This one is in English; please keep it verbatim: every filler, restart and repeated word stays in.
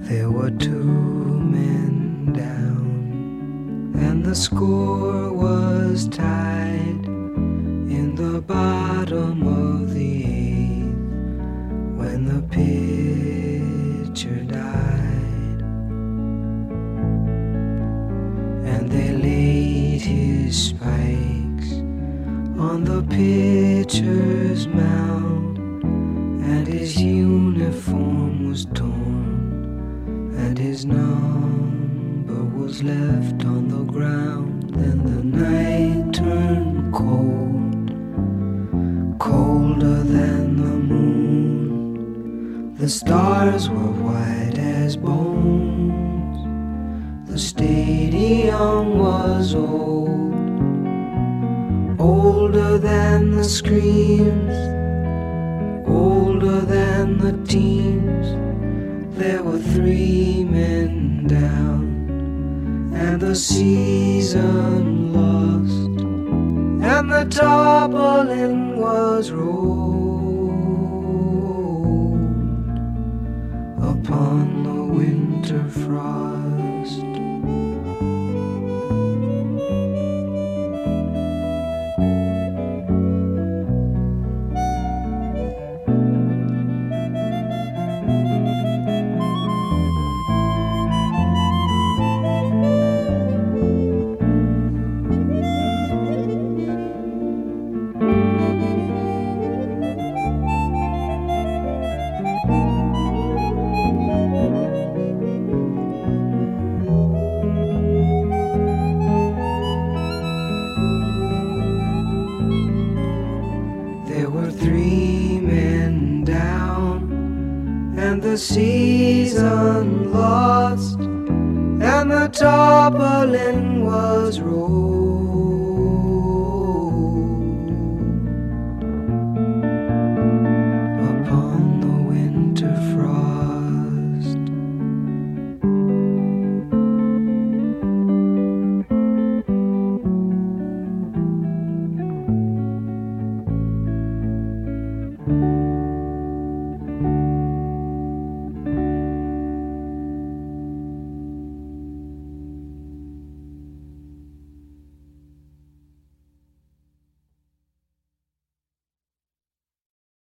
There were two men down, and the score was tied in the bottom of the eighth when the pitcher died. And they laid his spikes on the pitcher's mound, and his uniform was torn, and his number was left on the ground. Then the night turned cold, colder than the moon. The stars were white as bones. The stadium was old, older than the screams, older than the teams. There were three men down, and the season lost, and the tarpaulin was rolled upon the winter frost. The season lost, and the tarpaulin was rolled